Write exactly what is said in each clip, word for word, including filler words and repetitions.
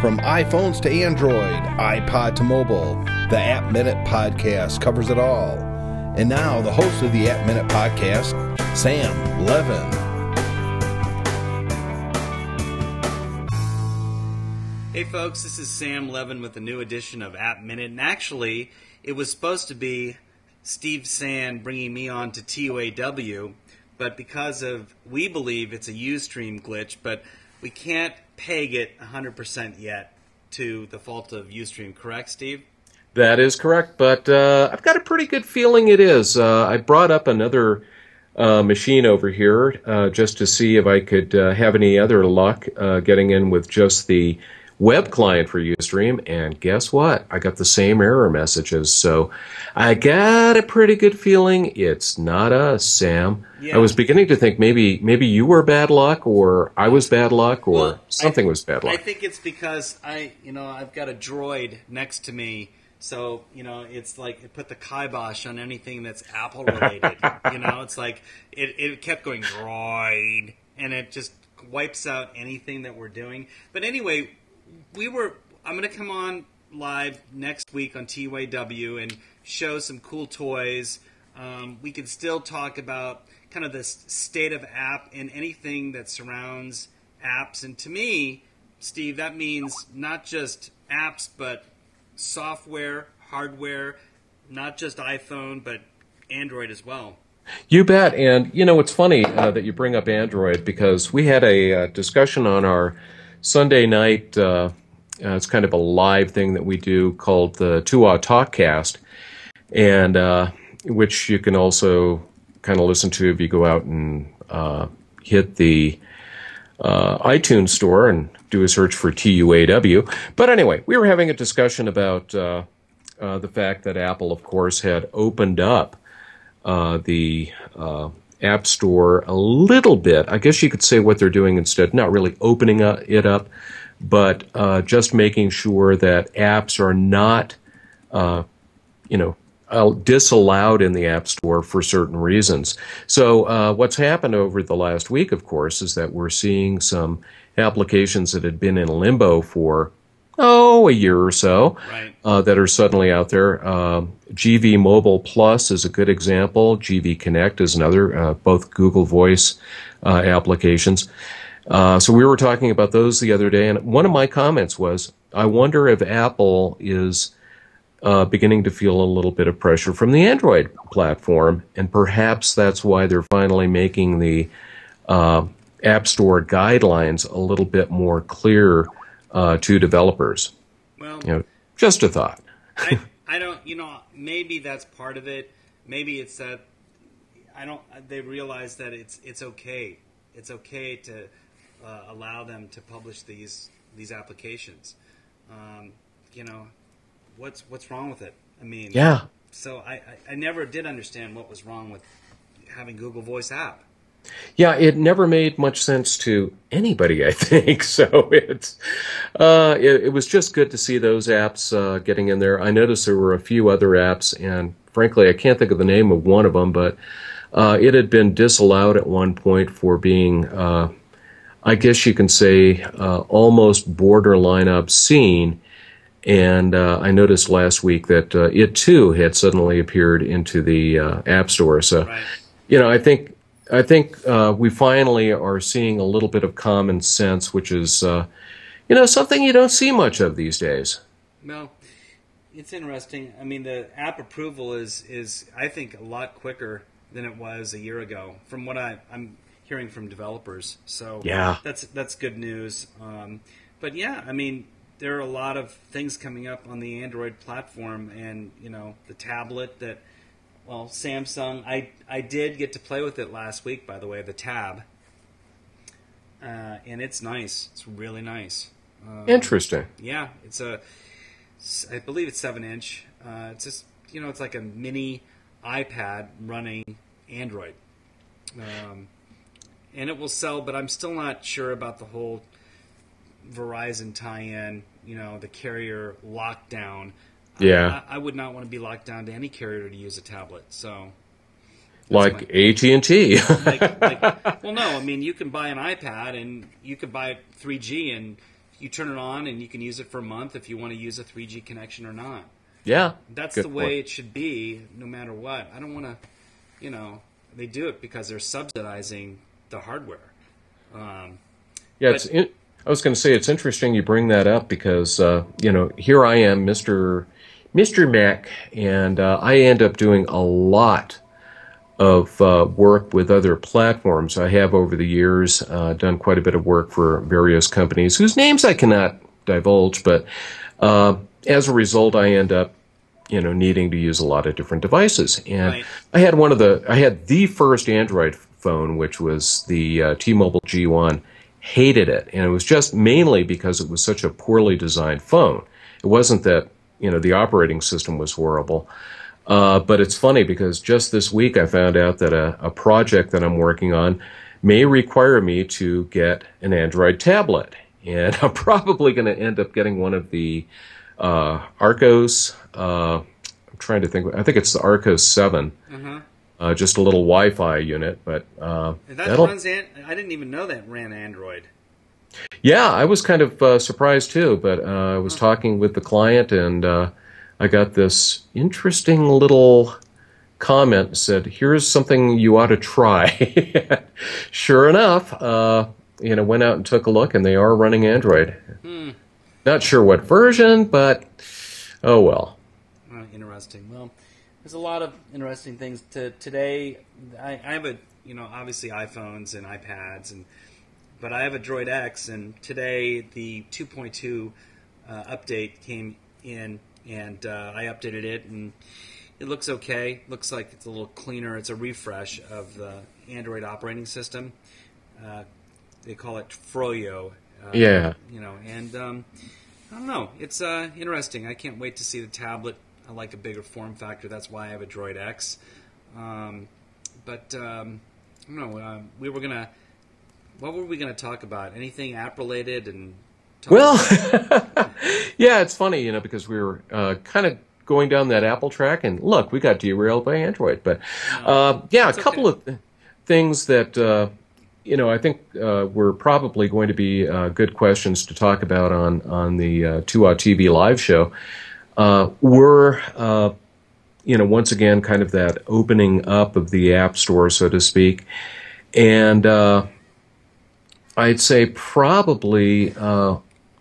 From iPhones to Android, iPod to mobile, the App Minute Podcast covers it all. And now, the host of the App Minute Podcast, Sam Levin. Hey folks, this is Sam Levin with a new edition of App Minute. And actually, it was supposed to be Steve Sand bringing me on to T U A W, but because of, we believe it's a Ustream glitch, but we can't peg it one hundred percent yet to the fault of Ustream, correct, Steve? That is correct, but uh, I've got a pretty good feeling it is. Uh, I brought up another uh, machine over here uh, just to see if I could uh, have any other luck uh, getting in with just the web client for Ustream, and guess what? I got the same error messages, so I got a pretty good feeling it's not us, Sam. Yeah. I was beginning to think maybe maybe you were bad luck, or I was bad luck, or well, something I, was bad luck. I think it's because I, you know, I've got a droid next to me, so you know, it's like it put the kibosh on anything that's Apple related. You know, it's like it it kept going droid, and it just wipes out anything that we're doing. But anyway. We were. I'm going to come on live next week on T U A W and show some cool toys. Um, we can still talk about kind of the state of app and anything that surrounds apps. And to me, Steve, that means not just apps, but software, hardware, not just iPhone, but Android as well. You bet. And, you know, it's funny uh, that you bring up Android, because we had a uh, discussion on our Sunday night, uh, uh, it's kind of a live thing that we do called the two-Aw Talkcast, and uh, which you can also kind of listen to if you go out and uh, hit the uh, iTunes store and do a search for T U A W. But anyway, we were having a discussion about uh, uh, the fact that Apple, of course, had opened up uh, the uh, App Store a little bit. I guess you could say what they're doing instead, not really opening it up, but uh, just making sure that apps are not, uh, you know, disallowed in the App Store for certain reasons. So uh, what's happened over the last week, of course, is that we're seeing some applications that had been in limbo for oh, a year or so, right. uh, that are suddenly out there. Um, G V Mobile Plus is a good example. G V Connect is another, uh, both Google Voice uh, applications. Uh, so we were talking about those the other day, and one of my comments was, I wonder if Apple is uh, beginning to feel a little bit of pressure from the Android platform, and perhaps that's why they're finally making the uh, App Store guidelines a little bit more clear Uh, to developers. Well, you know, just a thought. I, I don't, you know, maybe that's part of it. Maybe it's that I don't. They realize that it's it's okay. It's okay to uh, allow them to publish these these applications. Um, you know, what's what's wrong with it? I mean, yeah. So I, I, I never did understand what was wrong with having Google Voice app. Yeah, it never made much sense to anybody, I think. So it's uh, it, it was just good to see those apps uh, getting in there. I noticed there were a few other apps, and frankly, I can't think of the name of one of them, but uh, it had been disallowed at one point for being, uh, I guess you can say, uh, almost borderline obscene. And uh, I noticed last week that uh, it too had suddenly appeared into the uh, App Store. So, right. you know, I think. I think uh, we finally are seeing a little bit of common sense, which is, uh, you know, something you don't see much of these days. Well, it's interesting. I mean, the app approval is, is I think, a lot quicker than it was a year ago, from what I, I'm hearing from developers. So yeah, that's that's good news. Um, but yeah, I mean, there are a lot of things coming up on the Android platform, and you know, the tablet that. Well, Samsung, I, I did get to play with it last week, by the way, the Tab. Uh, and it's nice. It's really nice. Um, Interesting. Yeah, it's a, I believe it's seven inch. Uh, it's just, you know, it's like a mini iPad running Android. Um, and it will sell, but I'm still not sure about the whole Verizon tie-in, you know, the carrier lockdown. Yeah, I, I would not want to be locked down to any carrier to use a tablet. So, like A T and T. like, like, well, no, I mean you can buy an iPad and you can buy three G and you turn it on and you can use it for a month if you want to use a three G connection or not. Yeah. That's good the way point. it should be, no matter what. I don't want to, you know, they do it because they're subsidizing the hardware. Um, Yeah, but- it's. In, I was going to say it's interesting you bring that up because uh, you know here I am, Mister Mister Mac, and uh, I end up doing a lot of uh, work with other platforms. I have over the years uh, done quite a bit of work for various companies whose names I cannot divulge, but uh, as a result, I end up you know needing to use a lot of different devices. And Right. I had one of the I had the first Android phone, which was the uh, T-Mobile G one. Hated it, and it was just mainly because it was such a poorly designed phone. It wasn't that you know the operating system was horrible, uh, but it's funny because just this week I found out that a, a project that I'm working on may require me to get an Android tablet, and I'm probably going to end up getting one of the uh, Arcos. Uh, I'm trying to think. I think it's the Arcos seven. uh-huh. Uh, just a little Wi-Fi unit, but uh, And that that'll. runs. An- I didn't even know that ran Android. Yeah, I was kind of uh, surprised too, but uh, I was talking with the client and uh, I got this interesting little comment that said, here's something you ought to try. Sure enough, uh, you know, went out and took a look and they are running Android. Hmm. Not sure what version, but oh well. Uh, interesting. Well, there's a lot of interesting things to today. I, I have a, you know, obviously iPhones and iPads, and but I have a Droid X, and today the two point two uh, update came in, and uh, I updated it, and it looks okay. Looks like it's a little cleaner. It's a refresh of the Android operating system. Uh, they call it Froyo. Uh, Yeah. You know, and um, I don't know. It's uh, interesting. I can't wait to see the tablet. I like a bigger form factor. That's why I have a Droid X. Um, but um, I don't know. Uh, we were gonna. What were we gonna talk about? Anything app related and. Talk Well, about- yeah, it's funny, you know, because we were uh, kind of going down that Apple track, and look, we got derailed by Android. But uh, yeah, a It's couple okay. of things that uh, you know I think uh, were probably going to be uh, good questions to talk about on on the uh, two Out T V live show. Uh, were uh, you know once again kind of that opening up of the App Store, so to speak, and uh, I'd say probably. Uh,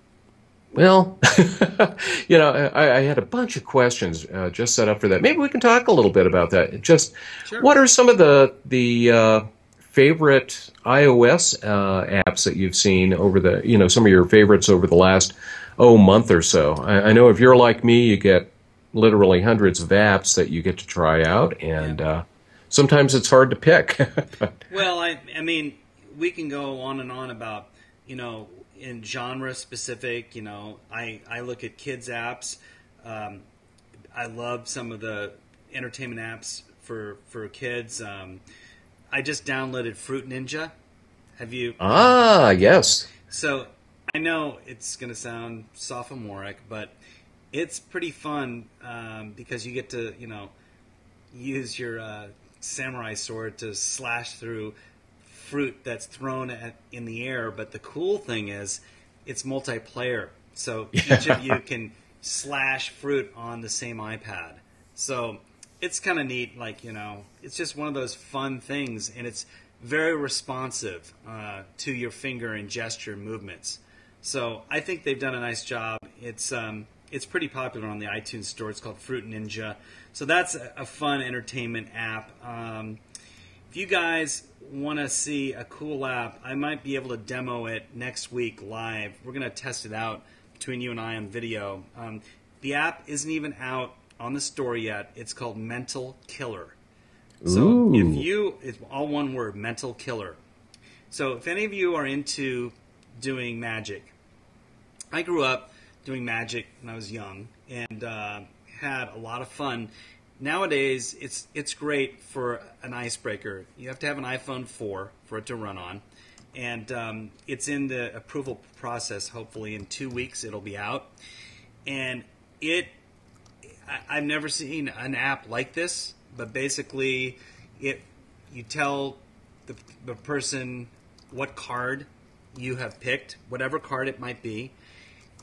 Well, you know, I, I had a bunch of questions uh, just set up for that. Maybe we can talk a little bit about that. Just Sure. what are some of the the uh, favorite iOS uh, apps that you've seen over the, you know, some of your favorites over the last oh month or so? I, I know if you're like me, you get literally hundreds of apps that you get to try out, and uh, sometimes it's hard to pick. But, Well, I, I mean, we can go on and on about, you know, in genre specific. You know, I, I look at kids apps. Um, I love some of the entertainment apps for for kids. Um, I just downloaded Fruit Ninja. Have you? ah, yes. So I know it's going to sound sophomoric, but it's pretty fun um, because you get to, you know, use your uh, samurai sword to slash through fruit that's thrown at, in the air. But the cool thing is it's multiplayer. So each of you can slash fruit on the same iPad. So it's kind of neat. Like, you know, it's just one of those fun things, and it's very responsive uh, to your finger and gesture movements. So I think they've done a nice job. It's um, it's pretty popular on the iTunes store. It's called Fruit Ninja. So that's a, a fun entertainment app. Um, if you guys want to see a cool app, I might be able to demo it next week live. We're going to test it out between you and I on video. Um, the app isn't even out on the store yet. It's called Mental Killer. So Ooh. if you, it's all one word, Mental Killer. So if any of you are into doing magic, I grew up doing magic when I was young and uh, had a lot of fun. Nowadays, it's it's great for an icebreaker. You have to have an iPhone four for it to run on, and um, it's in the approval process. Hopefully, in two weeks, it'll be out. And it, I, I've never seen an app like this. But basically, it you tell the, the person what card you have picked, whatever card it might be,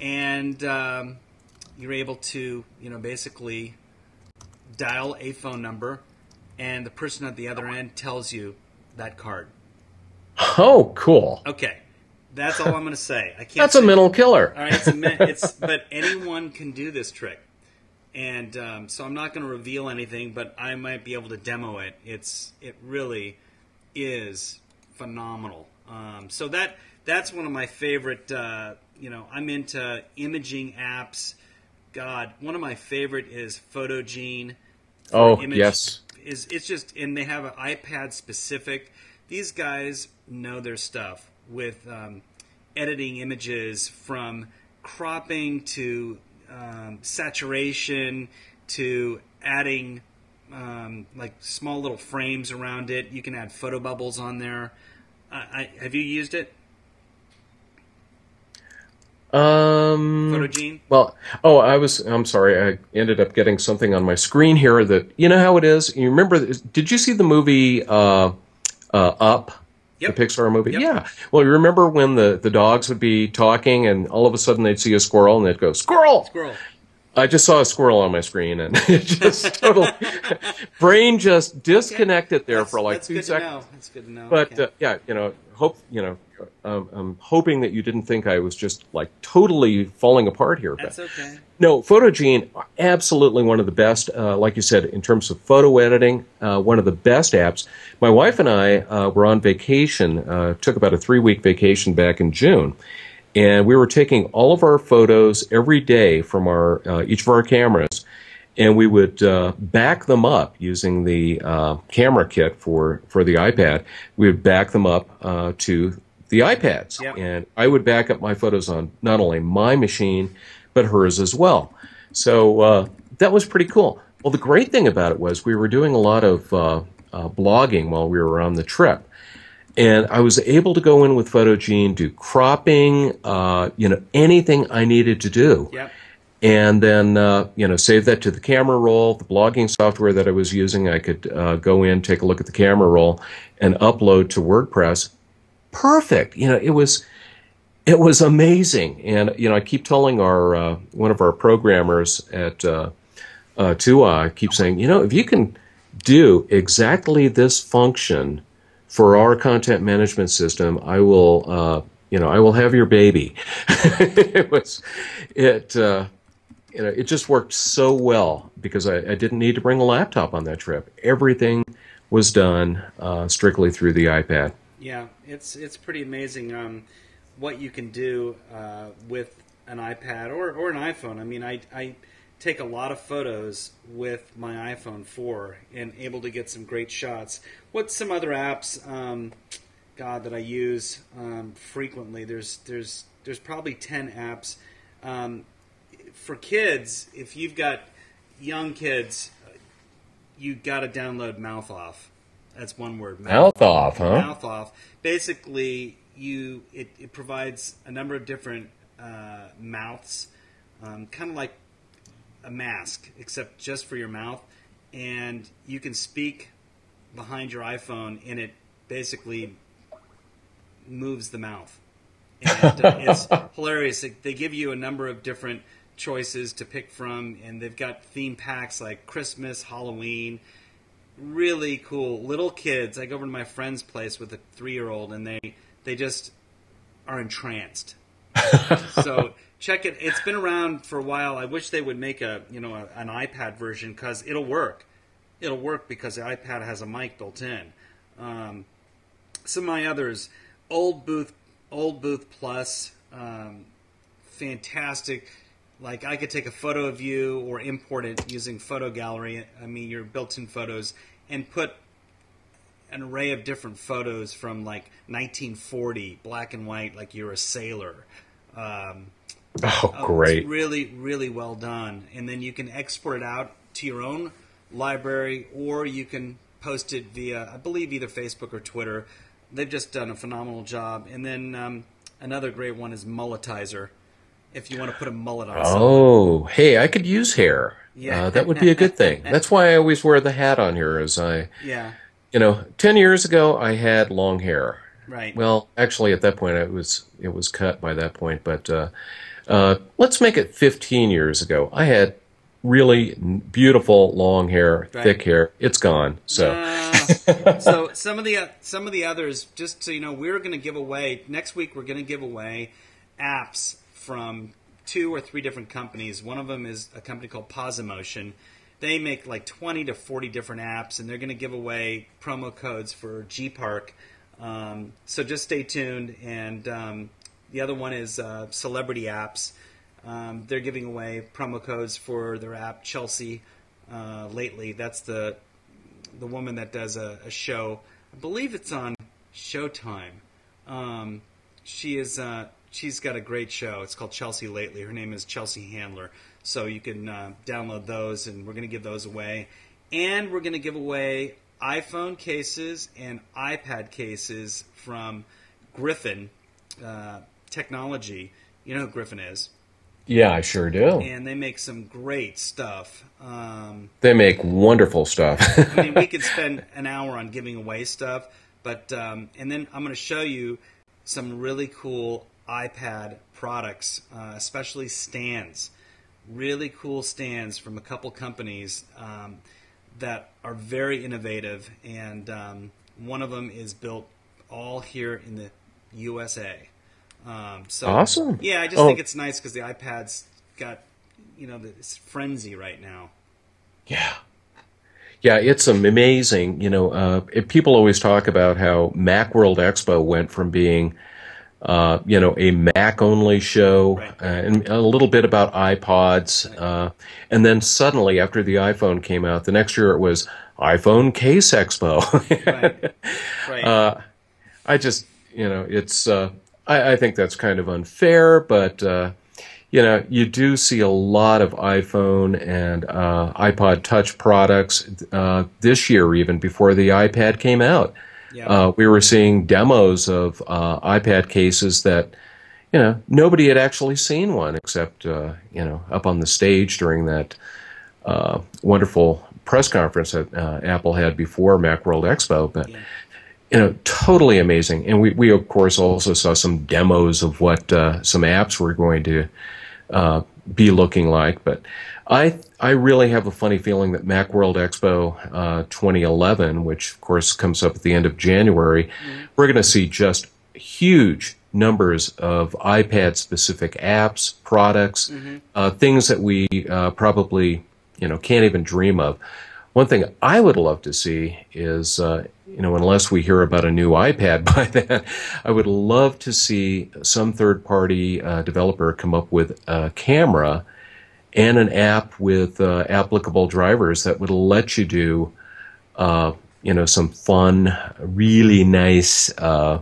and um, you're able to, you know, basically dial a phone number, and the person at the other end tells you that card. Oh, cool. Okay, that's all I'm going to say. I can't. That's say, a mental killer. All right, it's, a, it's but anyone can do this trick, and um, so I'm not going to reveal anything, but I might be able to demo it. It's it really is phenomenal. Um, so that that's one of my favorite. Uh, you know, I'm into imaging apps. God, one of my favorite is Photogene. Oh, image. yes. Is it's just and they have an iPad specific. These guys know their stuff with um, editing images from cropping to um, saturation to adding um, like small little frames around it. You can add photo bubbles on there. I, I, have you used it? Um, Photogene? Well, oh, I was, I'm sorry, I ended up getting something on my screen here that, you know how it is? You remember, did you see the movie uh, uh, Up? Yep. The Pixar movie? Yep. Yeah. Well, you remember when the, the dogs would be talking and all of a sudden they'd see a squirrel and they'd go, squirrel! Squirrel. I just saw a squirrel on my screen and it just totally, brain just disconnected there That's- for like that's two good seconds. To know. That's good to know. But Okay. uh, yeah, you know, hope you know, um, I'm hoping that you didn't think I was just like totally falling apart here. That's but okay. no, Photogene, absolutely one of the best. Uh, like you said, in terms of photo editing, uh, one of the best apps. My wife and I uh, were on vacation. Uh, took about a three week vacation back in June. And we were taking all of our photos every day from our uh, each of our cameras, and we would uh, back them up using the uh, camera kit for, for the iPad. We would back them up uh, to the iPads, Yep. and I would back up my photos on not only my machine but hers as well. So uh, that was pretty cool. Well, the great thing about it was we were doing a lot of uh, uh, blogging while we were on the trip. And I was able to go in with Photogene, do cropping, uh, you know, anything I needed to do. Yep. And then, uh, you know, save that to the camera roll. The blogging software that I was using, I could uh, go in, take a look at the camera roll, and upload to WordPress. Perfect. You know, it was it was amazing. And, you know, I keep telling our uh, one of our programmers at uh, uh, Tua, I keep saying, you know, if you can do exactly this function for our content management system, I will, uh, you know, I will have your baby. it was, it, uh, you know, it just worked so well because I, I didn't need to bring a laptop on that trip. Everything was done uh, strictly through the iPad. Yeah, it's it's pretty amazing um, what you can do uh, with an iPad or, or an iPhone. I mean, I, I take a lot of photos with my iPhone four and able to get some great shots. What's some other apps, um, God, that I use um, frequently? There's there's there's probably ten apps. Um, for kids, if you've got young kids, you got to download Mouth Off. That's one word. Mouth Off, huh? Mouth Off. Basically, you it, it provides a number of different uh, mouths, um, kind of like a mask, except just for your mouth, and you can speak behind your iPhone, and it basically moves the mouth. And uh, it's hilarious. They give you a number of different choices to pick from, and they've got theme packs like Christmas, Halloween. Really cool. Little kids. I go over to my friend's place with a three-year-old, and they, they just are entranced. So check it. It's been around for a while. I wish they would make a you know a, an iPad version because it'll work. It'll work because the iPad has a mic built in. Um, some of my others, Old Booth, Old Booth Plus, um, fantastic. Like I could take a photo of you or import it using Photo Gallery. I mean your built-in photos and put an array of different photos from like nineteen forty, black and white, like you're a sailor. Um, Oh, Oh, great. It's really, really well done. And then you can export it out to your own library, or you can post it via, I believe, either Facebook or Twitter. They've just done a phenomenal job. And then um, another great one is Mulletizer, if you want to put a mullet on something. Oh, hey, I could use hair. Yeah. Uh, that would be a good thing. That's why I always wear the hat on here. As I, Yeah, you know, ten years ago I had long hair. right. Well, actually, at that point it was it was cut by that point, but uh, Uh, let's make it fifteen years ago. I had really beautiful long hair, Right. thick hair. It's gone. So, Uh, so some of the uh, some of the others, just so you know, we're going to give away next week. We're going to give away apps from two or three different companies. One of them is a company called Posimotion. They make like twenty to forty different apps, and they're going to give away promo codes for G Park. Um, so just stay tuned. And um, the other one is uh, Celebrity Apps. Um, they're giving away promo codes for their app Chelsea uh, lately. That's the the woman that does a, a show. I believe it's on Showtime. Um, she is uh, she's got a great show. It's called Chelsea Lately. Her name is Chelsea Handler. So you can uh, download those, and we're going to give those away. And we're going to give away iPhone cases and iPad cases from Griffin uh, Technology. You know who Griffin is. yeah, I sure do. And they make some great stuff. Um, They make wonderful stuff. I mean, we could spend an hour on giving away stuff, but um, and then I'm going to show you some really cool iPad products, uh, especially stands. Really cool stands from a couple companies um, that are very innovative, and um, one of them is built all here in the U S A. Um, so Awesome. Yeah, I just Oh. think it's nice because the iPad's got, you know, this frenzy right now. Yeah. Yeah, it's amazing. You know, uh, if people always talk about how Macworld Expo went from being, uh, you know, a Mac-only show, Right. uh, and a little bit about iPods, uh, and then suddenly after the iPhone came out, the next year it was iPhone Case Expo. Right. Right. Uh, I just, you know, it's, uh, I, I think that's kind of unfair, but, uh, you know, you do see a lot of iPhone and uh, iPod Touch products uh, this year, even before the iPad came out. Yeah. Uh, we were seeing demos of uh, iPad cases that, you know, nobody had actually seen one except, uh, you know, up on the stage during that uh, wonderful press conference that uh, Apple had before Macworld Expo. But, Yeah. you know, totally amazing. And we, we of course, also saw some demos of what uh, some apps were going to uh, be looking like. But I I really have a funny feeling that Macworld Expo uh, twenty eleven, which of course comes up at the end of January, mm-hmm. we're going to see just huge numbers of iPad-specific apps, products, mm-hmm. uh, things that we uh, probably you know can't even dream of. One thing I would love to see is, uh, you know, unless we hear about a new iPad by then, I would love to see some third-party uh, developer come up with a camera and an app with uh, applicable drivers that would let you do, uh, you know, some fun, really nice. Uh,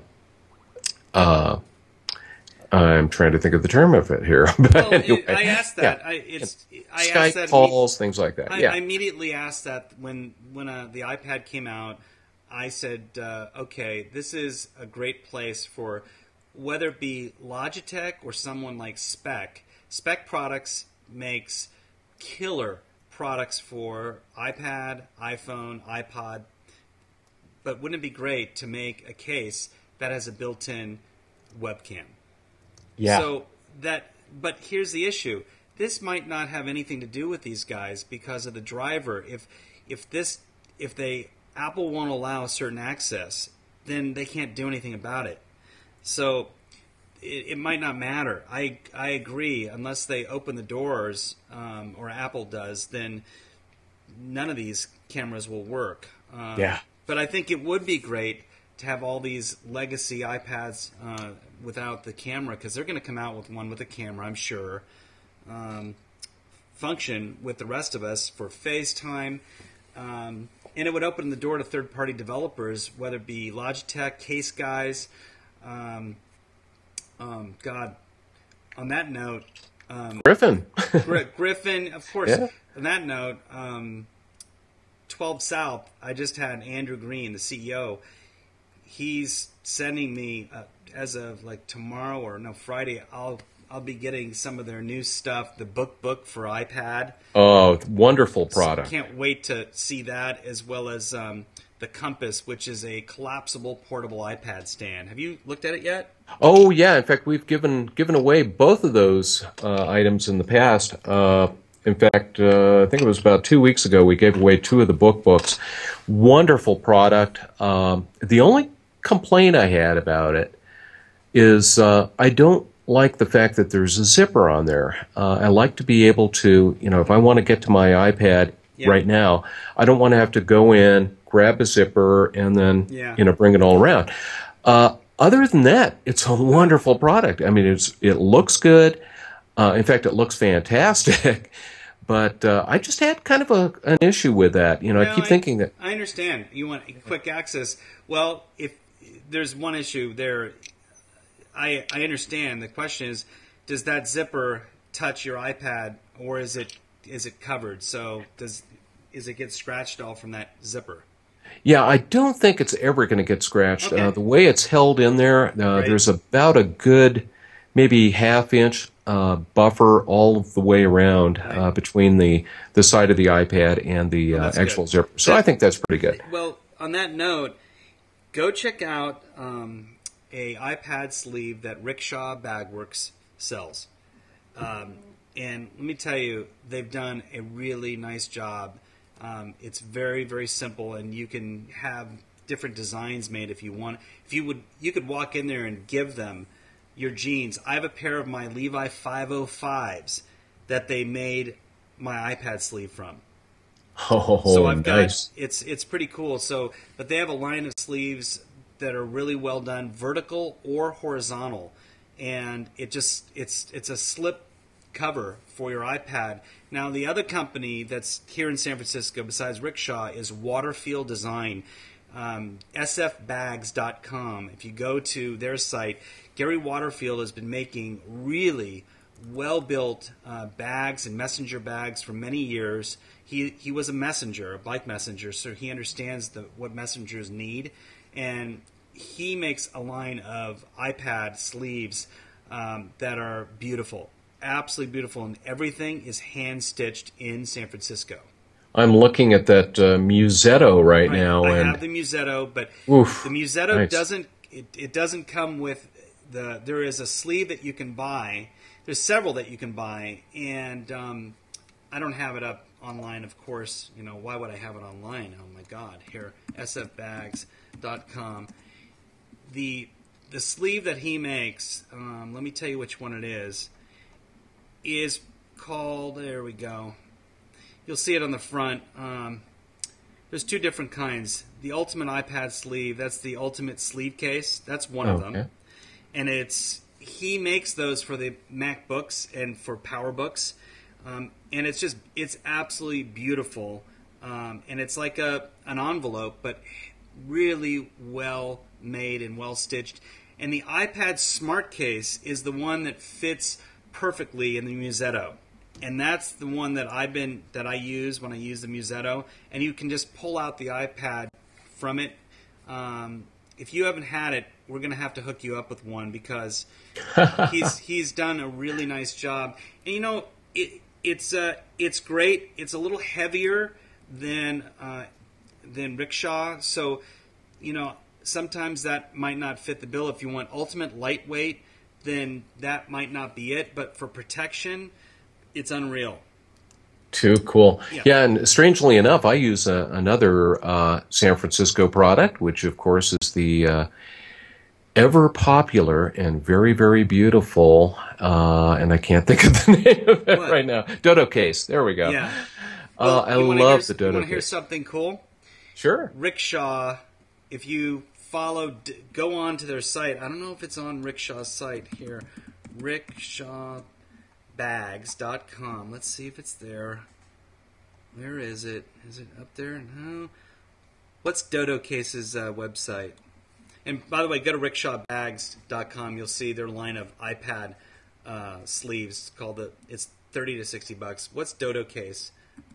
uh, I'm trying to think of the term of it here, but well, anyway, it, I asked that. yeah. I, it's I Skype asked that calls, things like that. I, yeah, I immediately asked that when when uh, the iPad came out. I said, uh, okay, this is a great place for whether it be Logitech or someone like Spec. Spec Products makes killer products for iPad, iPhone, iPod. But wouldn't it be great to make a case that has a built-in webcam? yeah. So that, but here's the issue. This might not have anything to do with these guys because of the driver. If if this if they Apple won't allow certain access, then they can't do anything about it. So it, it might not matter. I I agree. Unless they open the doors, um, or Apple does, then none of these cameras will work. Um, Yeah. But I think it would be great to have all these legacy iPads uh, without the camera, because they're going to come out with one with a camera, I'm sure. Um, function with the rest of us for FaceTime. Um, and it would open the door to third-party developers, whether it be Logitech, Case Guys. Um, um, God, on that note, um, Griffin. Gr- Griffin, of course. Yeah. On that note, um, twelve South, I just had Andrew Green, the C E O. He's sending me, uh, as of like tomorrow or no, Friday, I'll I'll be getting some of their new stuff, the Book Book for iPad. Oh, wonderful product. So can't wait to see that, as well as um, the Compass, which is a collapsible portable iPad stand. Have you looked at it yet? Oh yeah, in fact, we've given given away both of those uh, items in the past. Uh, in fact, uh, I think it was about two weeks ago we gave away two of the book books. Wonderful product. Um, the only complaint I had about it is uh, I don't like the fact that there's a zipper on there. Uh, I like to be able to, you know, if I want to get to my iPad Yeah. right now, I don't want to have to go in, grab a zipper, and then, Yeah. you know, bring it all around. Uh, other than that, it's a wonderful product. I mean, it's it looks good. Uh, in fact, it looks fantastic. But uh, I just had kind of a, an issue with that. You know, I Well, keep thinking that. I understand. You want quick access. Well, if there's one issue there, I I understand. The question is, does that zipper touch your iPad, or is it is it covered? So does is it get scratched all from that zipper? Yeah, I don't think it's ever going to get scratched. Okay. Uh, the way it's held in there, uh, Right. there's about a good, maybe half inch uh, buffer all of the way around uh, Right. between the, the side of the iPad and the Well, uh, that's actual good. zipper. So That- I think that's pretty good. Well, on that note, go check out um, a iPad sleeve that Rickshaw Bagworks sells. Um, and let me tell you, they've done a really nice job. Um, it's very, very simple, and you can have different designs made if you want. If you would, you could walk in there and give them your jeans. I have a pair of my Levi five oh fives that they made my iPad sleeve from. Oh, So I've got nice. it's it's pretty cool. So, but they have a line of sleeves that are really well done, vertical or horizontal, and it just it's it's a slip cover for your iPad. Now, the other company that's here in San Francisco besides Rickshaw is Waterfield Design, um, S F bags dot com. If you go to their site, Gary Waterfield has been making really well-built uh, bags and messenger bags for many years. He he was a messenger, a bike messenger, so he understands the, what messengers need, and he makes a line of iPad sleeves um, that are beautiful, absolutely beautiful, and everything is hand-stitched in San Francisco. I'm looking at that uh, Musetto right, Right. now, I and have the Musetto, but Oof, the Musetto nice. doesn't it, it doesn't come with the. There is a sleeve that you can buy. There's several that you can buy, and um, I don't have it up online, of course. You know, why would I have it online? Oh my God! Here, S F bags dot com. The the sleeve that he makes. Um, let me tell you which one it is. Is called. There we go. You'll see it on the front. Um, there's two different kinds. The Ultimate iPad sleeve, that's the Ultimate sleeve case. That's one of Okay. them. And it's he makes those for the MacBooks and for PowerBooks. Um, and it's just, it's absolutely beautiful. Um, and it's like a an envelope, but really well made and well stitched. And the iPad Smart Case is the one that fits perfectly in the Musetto. And that's the one that I've been that I use when I use the Musetto, and you can just pull out the iPad from it. Um, if you haven't had it, we're going to have to hook you up with one because he's he's done a really nice job. And you know, it it's uh, it's great. It's a little heavier than uh, than Rickshaw, so you know sometimes that might not fit the bill. If you want ultimate lightweight, then that might not be it. But for protection, it's unreal. Too cool. Yeah. Yeah, and strangely enough, I use uh, another uh, San Francisco product, which of course is the uh, ever popular and very, very beautiful, uh, and I can't think of the name of it What? right now. Dodo case. There we go. Yeah. Uh, Well, I you wanna love hear, the You Dodo want to hear case. something cool? Sure. Rickshaw, if you follow, d- go on to their site. I don't know if it's on Rickshaw's site here. rickshaw bags dot com. Let's see if it's there. Where is it? Is it up there? No. What's Dodo Case's uh, website? And by the way, go to rickshaw bags dot com. You'll see their line of iPad uh, sleeves called the. It's thirty to sixty bucks. What's Dodo Case?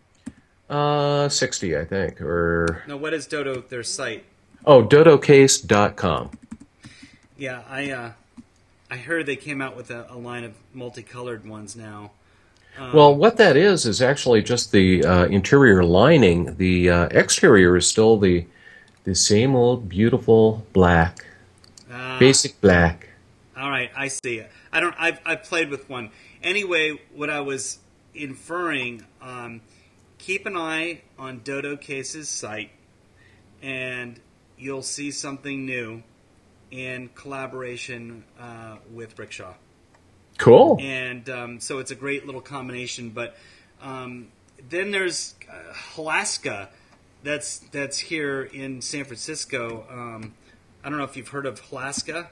Uh, sixty, I think, or No, what is Dodo? Their site. oh, dodo case dot com. Yeah, I uh, I heard they came out with a, a line of multicolored ones now. Well, what that is is actually just the uh, interior lining. The uh, exterior is still the the same old beautiful black, Ah, basic black. All right, I see. I don't. I've I've played with one. Anyway, what I was inferring, um, keep an eye on Dodo Case's site, and you'll see something new in collaboration uh, with Rickshaw. Cool. And um, so it's a great little combination. But um, then there's uh, Halaska, that's that's here in San Francisco. Um, I don't know if you've heard of Halaska.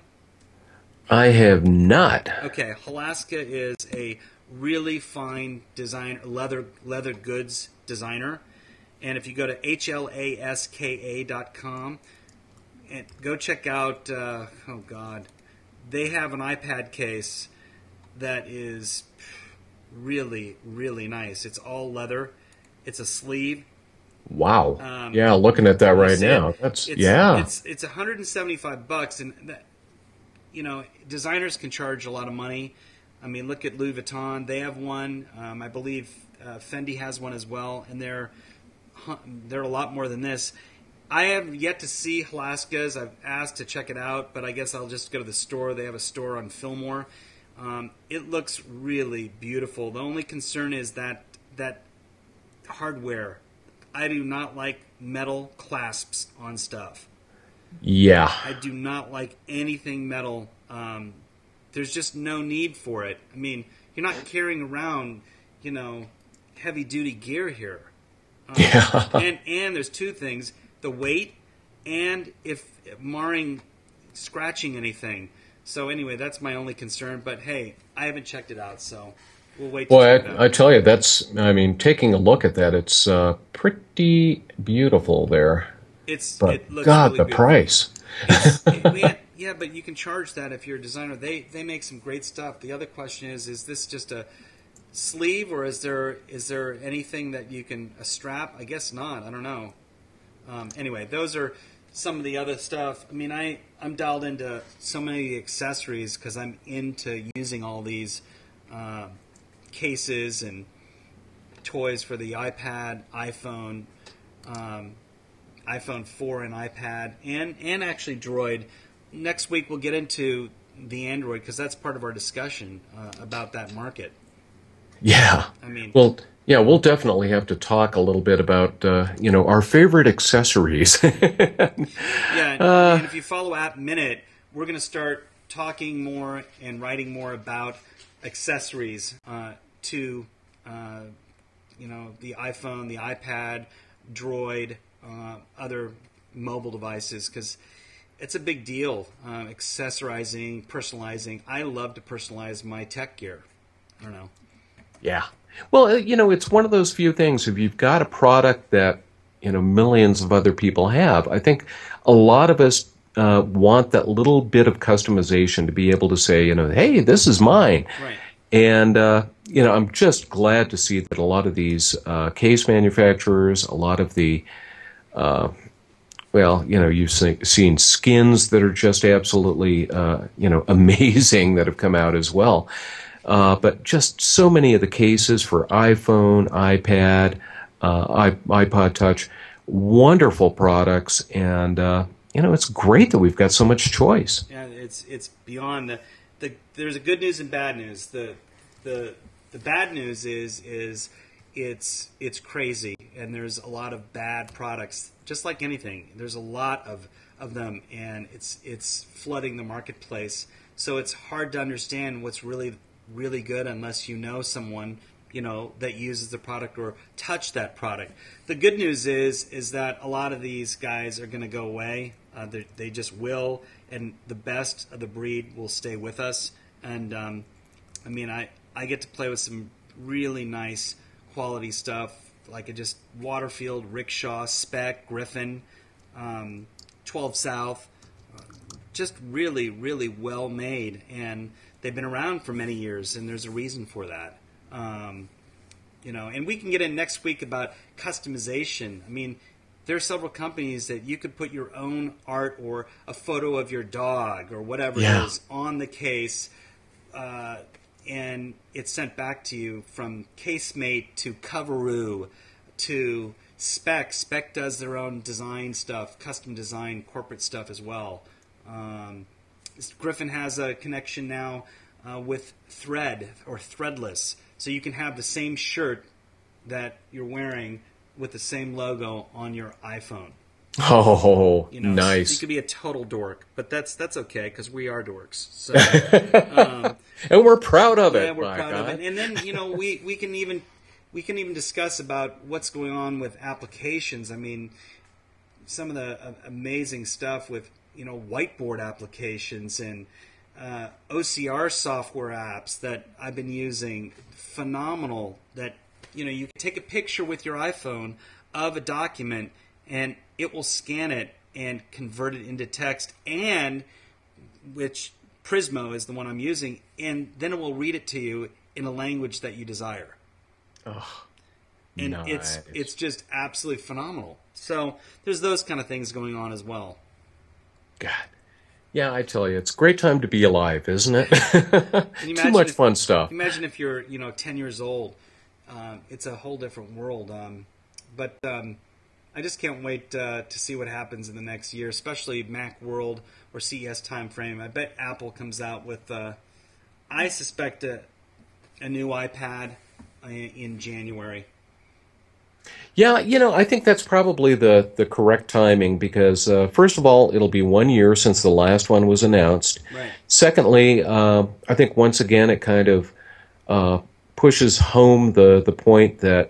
I have not. Okay, Halaska is a really fine design leather leather goods designer, and if you go to H L A S K A dot com and go check out, uh, oh God, they have an iPad case that is really really nice. It's all leather. It's a sleeve. Wow. Um, yeah, looking at that right see now. it? That's it's, yeah. It's it's one hundred seventy-five bucks, and that, you know, designers can charge a lot of money. I mean, look at Louis Vuitton; they have one. Um, I believe uh, Fendi has one as well, and they're they're a lot more than this. I have yet to see Halaska's. I've asked to check it out, but I guess I'll just go to the store. They have a store on Fillmore. Um, it looks really beautiful. The only concern is that that hardware. I do not like metal clasps on stuff. Yeah. I do not like anything metal. Um, there's just no need for it. I mean, you're not carrying around, you know, heavy-duty gear here. Um, Yeah. And, and there's two things. The weight and if marring, scratching anything. So anyway, that's my only concern. But, hey, I haven't checked it out, so we'll wait to Boy, check it out. I, I tell you, that's, I mean, taking a look at that, it's uh, pretty beautiful there. It's, But it looks God, really the beautiful. price. It- yeah, yeah, but you can charge that if you're a designer. They they make some great stuff. The other question is: is this just a sleeve, or is there is there anything that you can a strap? I guess not. I don't know. Um, anyway, those are some of the other stuff. I mean, I I'm dialed into so many accessories because I'm into using all these uh, cases and toys for the iPad, iPhone. Um, iPhone four and iPad, and, and actually Droid. Next week we'll get into the Android because that's part of our discussion uh, about that market. Yeah. I mean, Well, yeah, we'll definitely have to talk a little bit about, uh, you know, our favorite accessories. yeah, and, uh, and if you follow App Minute, we're going to start talking more and writing more about accessories uh, to, uh, you know, the iPhone, the iPad, Droid, Uh, other mobile devices, because it's a big deal. Uh, accessorizing, personalizing. I love to personalize my tech gear. I don't know. Yeah. Well, uh, you know, it's one of those few things. If you've got a product that, you know, millions of other people have, I think a lot of us uh, want that little bit of customization to be able to say, you know, hey, this is mine. Right. And, uh, you know, I'm just glad to see that a lot of these uh, case manufacturers, a lot of the Uh, well, you know, you've see, seen skins that are just absolutely, uh, you know, amazing that have come out as well. Uh, but just so many of the cases for iPhone, iPad, uh, iPod Touch, wonderful products, and uh, you know, it's great that we've got so much choice. Yeah, it's it's beyond the, the there's a good news and bad news. The the the bad news is is it's it's crazy, and there's a lot of bad products. Just like anything, there's a lot of, of them, and it's it's flooding the marketplace. So it's hard to understand what's really really good unless you know someone, you know, that uses the product or touch that product. The good news is is that a lot of these guys are going to go away. Uh, they, they just will, and the best of the breed will stay with us. And um, I mean, I I get to play with some really nice quality stuff, like a just Waterfield, Rickshaw, Spec, Griffin, um, twelve South, uh, just really, really well made, and they've been around for many years, and there's a reason for that. Um, you know, and we can get in next week about customization. I mean, there are several companies that you could put your own art or a photo of your dog or whatever Yeah. it is on the case. Uh, and it's sent back to you from Casemate to Coveroo to Spec. Spec does their own design stuff, custom design, corporate stuff as well. Um, Griffin has a connection now uh, with Thread or Threadless, so you can have the same shirt that you're wearing with the same logo on your iPhone. Oh, you know, nice. So you could be a total dork, but that's that's okay because we are dorks. So, um, and we're proud of it. Yeah, we're my proud God. of it. And then you know we, we can even we can even discuss about what's going on with applications. I mean, some of the uh, amazing stuff with you know whiteboard applications and uh, O C R software apps that I've been using. Phenomenal. That you know you can take a picture with your iPhone of a document and it will scan it and convert it into text, and which Prismo is the one I'm using, and then it will read it to you in a language that you desire. Oh, and nice. it's it's just absolutely phenomenal. So there's those kind of things going on as well. God. Yeah, I tell you, it's a great time to be alive, isn't it? Too much if, fun stuff. Imagine if you're, you know, ten years old. Um, it's a whole different world. Um, but um, I just can't wait uh, to see what happens in the next year, especially Macworld or C E S timeframe. I bet Apple comes out with, uh, I suspect, a, a new iPad in January. Yeah, you know, I think that's probably the, the correct timing because, uh, first of all, it'll be one year since the last one was announced. Right. Secondly, uh, I think once again it kind of uh, pushes home the, the point that,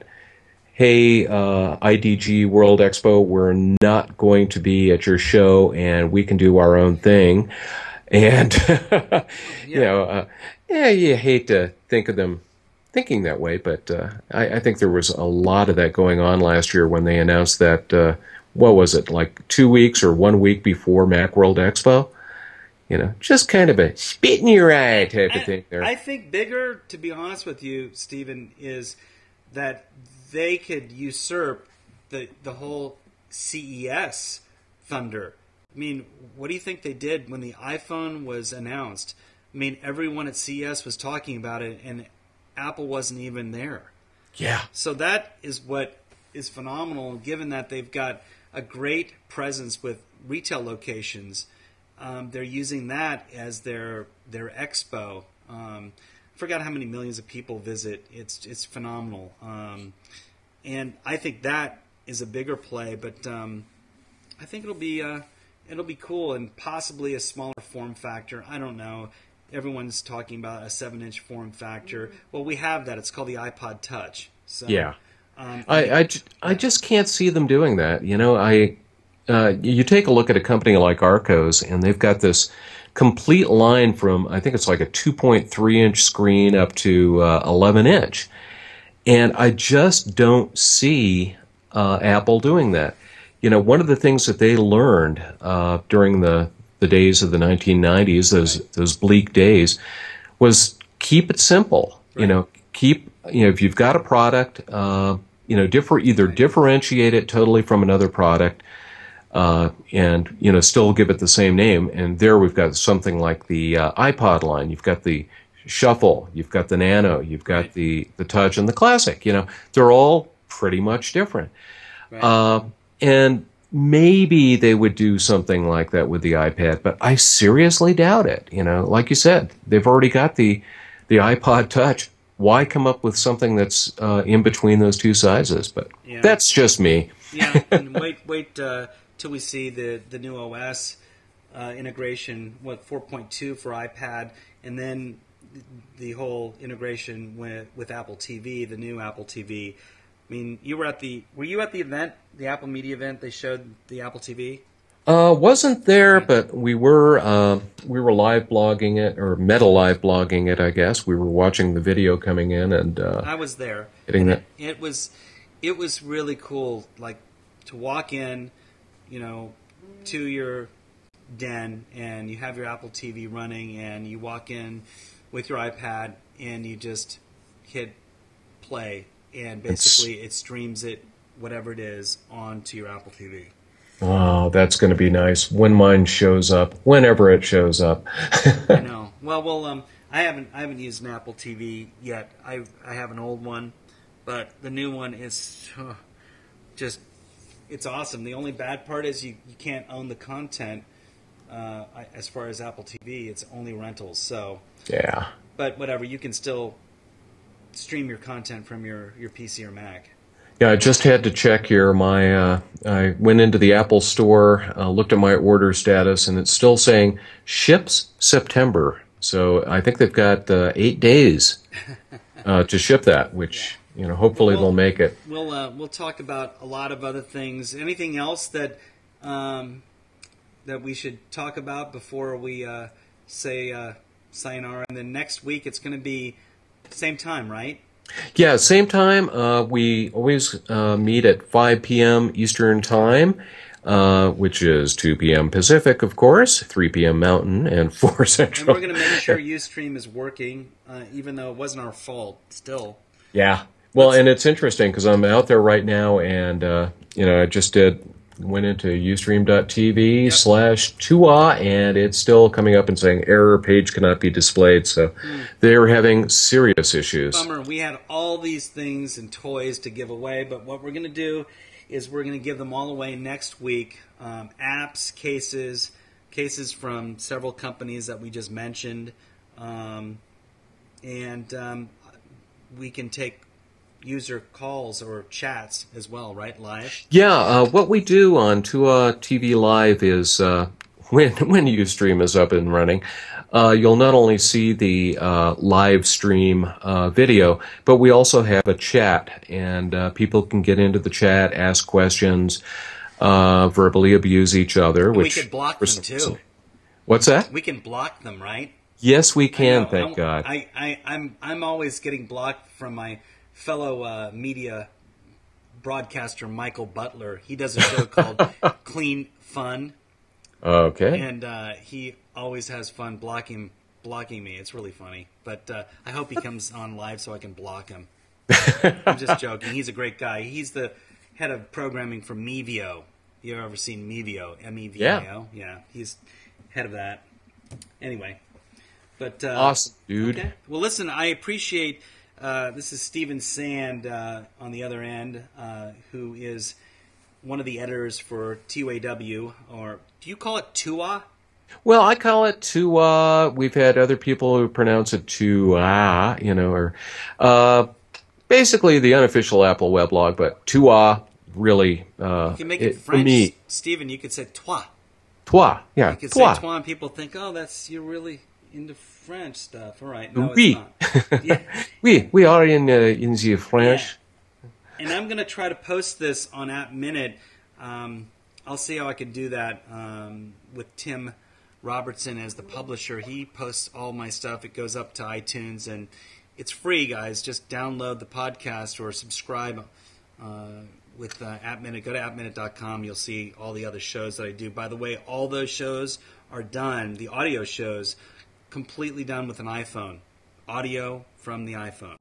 hey, uh, I D G World Expo, we're not going to be at your show and we can do our own thing. And, yeah. you know, uh, yeah, you hate to think of them thinking that way, but uh, I, I think there was a lot of that going on last year when they announced that, uh, what was it, like two weeks or one week before Macworld Expo? You know, just kind of a spit in your eye type I, of thing there. I think bigger, to be honest with you, Stephen, is that they could usurp the the whole C E S thunder. I mean, what do you think they did when the iPhone was announced? I mean, everyone at C E S was talking about it, and Apple wasn't even there. Yeah. So that is what is phenomenal, given that they've got a great presence with retail locations. Um, they're using that as their their expo. Um, I forgot how many millions of people visit. It's it's phenomenal. Um, and I think that is a bigger play, but um, I think it'll be uh, it'll be cool and possibly a smaller form factor. I don't know. Everyone's talking about a seven-inch form factor. Well, we have that. It's called the iPod Touch. So, yeah. Um, I, I, I just can't see them doing that. You know, I uh, you take a look at a company like Arcos, and they've got this complete line from, I think it's like a two point three inch screen up to uh, eleven inch. And I just don't see uh, Apple doing that. You know, one of the things that they learned uh, during the, the days of the nineteen nineties, those right. those bleak days, was keep it simple. Right. You know, keep, you know, if you've got a product, uh, you know, differ, either right. differentiate it totally from another product, uh, and, you know, still give it the same name. And there we've got something like the uh, iPod line. You've got the Shuffle, you've got the Nano, you've got right. the, the Touch and the Classic. You know, they're all pretty much different. Right. Uh, and maybe they would do something like that with the iPad, but I seriously doubt it. You know, like you said, they've already got the the iPod Touch. Why come up with something that's uh, in between those two sizes? But yeah. that's just me. Yeah, and wait, wait uh, till we see the the new O S uh, integration, what four point two for iPad, and then the whole integration with with Apple T V, the new Apple T V. I mean, you were at the were you at the event, the Apple Media event? They showed the Apple T V. Uh, wasn't there, but we were uh, we were live blogging it, or meta live blogging it, I guess. We were watching the video coming in, and uh, I was there. Getting that. It, it was it was really cool, like to walk in, you know, to your den, and you have your Apple T V running, and you walk in with your iPad, and you just hit play, and basically it streams it, whatever it is, onto your Apple T V. Oh, that's going to be nice when mine shows up, whenever it shows up. I know. Well, well, um, I haven't I haven't used an Apple T V yet. I I have an old one, but the new one is uh, just it's awesome. The only bad part is you, you can't own the content uh, I- as far as Apple T V, it's only rentals. So, Yeah. but whatever, you can still stream your content from your, your P C or Mac. Yeah, I just had to check here. My uh, I went into the Apple Store, uh, looked at my order status, and it's still saying ships September. So I think they've got uh, eight days uh, to ship that, which you know hopefully Well, they'll make it. We'll uh, we'll talk about a lot of other things. Anything else that um, that we should talk about before we uh, say uh, sayonara? And then next week it's going to be same time, right? Yeah, same time. Uh, we always uh, meet at five p.m. Eastern Time, uh, which is two p.m. Pacific, of course, three p.m. Mountain, and four Central. And we're going to make sure Ustream is working, uh, even though it wasn't our fault. Still. Yeah. Well, and it's interesting because I'm out there right now, and uh, you know, I just did went into ustream.tv Yep. slash Tua, and it's still coming up and saying error page cannot be displayed. So Mm. they're having serious issues. Bummer. We had all these things and toys to give away, but what we're going to do is we're going to give them all away next week. Um, apps, cases, cases from several companies that we just mentioned, um, and um, we can take user calls or chats as well, right? Live. Yeah, uh, what we do on Tua T V Live is uh, when when Ustream is up and running, uh, you'll not only see the uh, live stream uh, video, but we also have a chat, and uh, people can get into the chat, ask questions, uh, verbally abuse each other. And Which we could block them too. What's that? We can block them, right? Yes, we I can. know, Thank I'm, God. I, I, I'm I'm always getting blocked from my fellow uh, media broadcaster Michael Butler. He does a show called Clean Fun, Okay. and uh, he always has fun blocking blocking me. It's really funny, but uh, I hope he comes on live so I can block him. I'm just joking. He's a great guy. He's the head of programming for Mevio. You ever seen Mevio? M E V I O? Yeah, he's head of that. Anyway, but uh, Awesome, dude. Okay. Well, listen, I appreciate. Uh, this is Stephen Sand uh, on the other end, uh, who is one of the editors for T U A W, or do you call it Tua? Well, I call it Tua. We've had other people who pronounce it Tua, you know, or uh, basically the unofficial Apple weblog, but Tua really. Uh, You can make it, it- for French. me. Stephen, you could say Toi. Toi, yeah, You could Toi. say Toi, and people think, oh, that's you're really into French stuff. All right, no, Oui. it's not. Yeah. Oui, we are in uh, in the French. And I'm going to try to post this on App Minute. Um, I'll see how I can do that um, with Tim Robertson as the publisher. He posts all my stuff. It goes up to iTunes, and it's free, guys. Just download the podcast or subscribe uh, with uh, App Minute. Go to app minute dot com. You'll see all the other shows that I do. By the way, all those shows are done, the audio shows, completely done with an iPhone. Audio from the iPhone.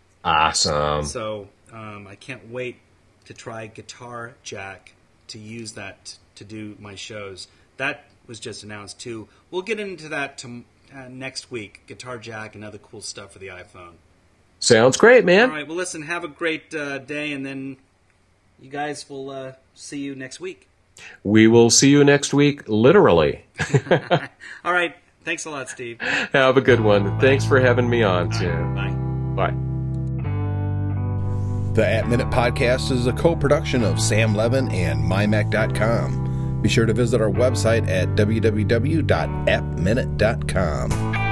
Awesome. So um, I can't wait to try Guitar Jack to use that to do my shows. That was just announced too. We'll get into that to, uh, next week. Guitar Jack and other cool stuff for the iPhone. Sounds great, man. All right. Well, listen. Have a great uh, day, and then you guys will uh, see you next week. We will see you next week, literally. All right. Thanks a lot, Steve. Have a good one. Thanks for having me on, Tim. Bye. Bye. The App Minute Podcast is a co-production of Sam Levin and my mac dot com. Be sure to visit our website at w w w dot app minute dot com.